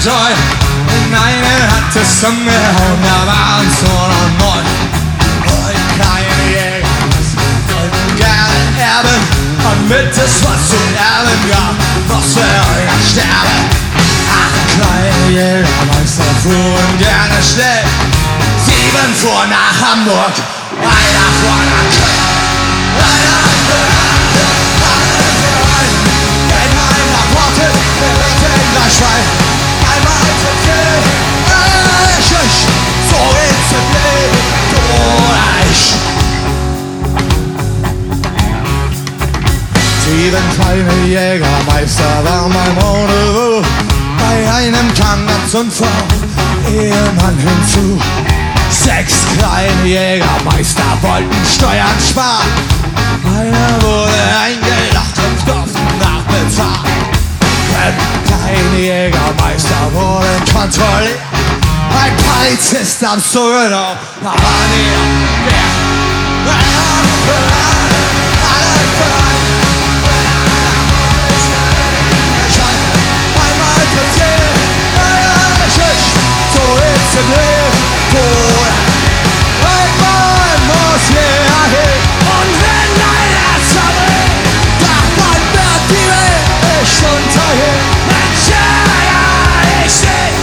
Joy in eine Hand des umgehauen, da waren es nur noch 9. Und kleine Jäger wollten gerne erben, und mit das, was zu erben gab, musste euer sterben. Ach, kleine Jägermeister fuhren gerne schnell, 7 fuhren nach Hamburg, einer fuhr nach Köln. Einer für einen, wenn einer wartet, der wird den gleich frei. Einmal zu viel, so ist das Leben, du oder ich. 7 kleine Jägermeister war mein Rendezvous. Bei einem kam ganz Unfall Ehemann hinzu. 6 kleine Jägermeister wollten Steuern sparen. Einer wurde eingelacht und durften nachbezahlen. 5 kleine Jägermeister wurden kontrolliert. Ein Polizist am Zugenommen, aber niemand mehr. Alle für einen. Einmal zu viel, so ist es Leben, einmal muss jeder hin. Und wenn einer sammelt, dann wird die Welt nicht untergehen. Mensch, ja, ich seh.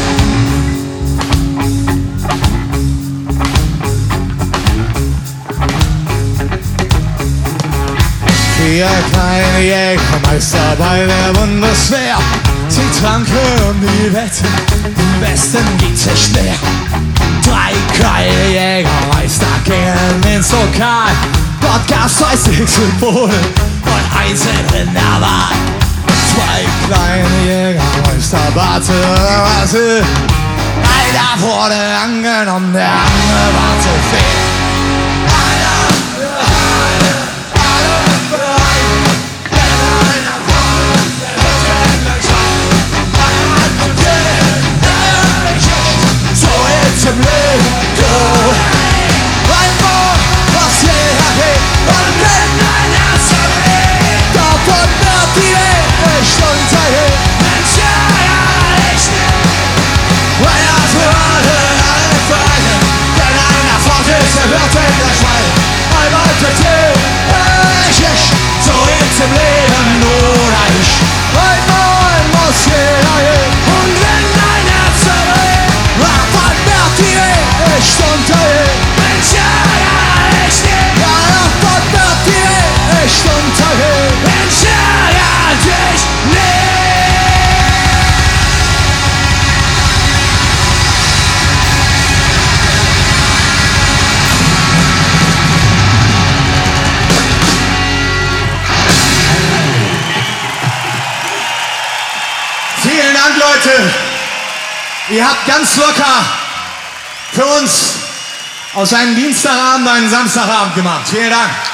4 kleine Jägermeister bei der Bundeswehr. Sie tranken um die Wette, im Westen ging's nicht mehr. 3 kleine Jägermeister gingen ins Lokal. Dort gab's 2 Symbole und eins in der Wahl. 2 kleine Jägermeister baten. Einer wurde angenommen, der andere war zu viel. Im Leben, du einmal, was jeder geht. Und wenn einer zerbricht, davon wird die Welt nicht untergehen. Mensch, ja, ich nicht. Einer für alle für einen. Wenn einer fort ist, wird er gleich fallen. Einmal für ich, so ist im Leben nur ich. Einmal muss jeder gehen. Und wenn einer zerbricht, davon wird die Welt nicht untergehen. Mensch, ja, ich nicht. Ja, davon wird die Welt nicht untergehen. Mensch, ja, ich nicht. Vielen Dank, Leute. Ihr habt ganz locker für uns aus einem Dienstagabend einen Samstagabend gemacht. Vielen Dank.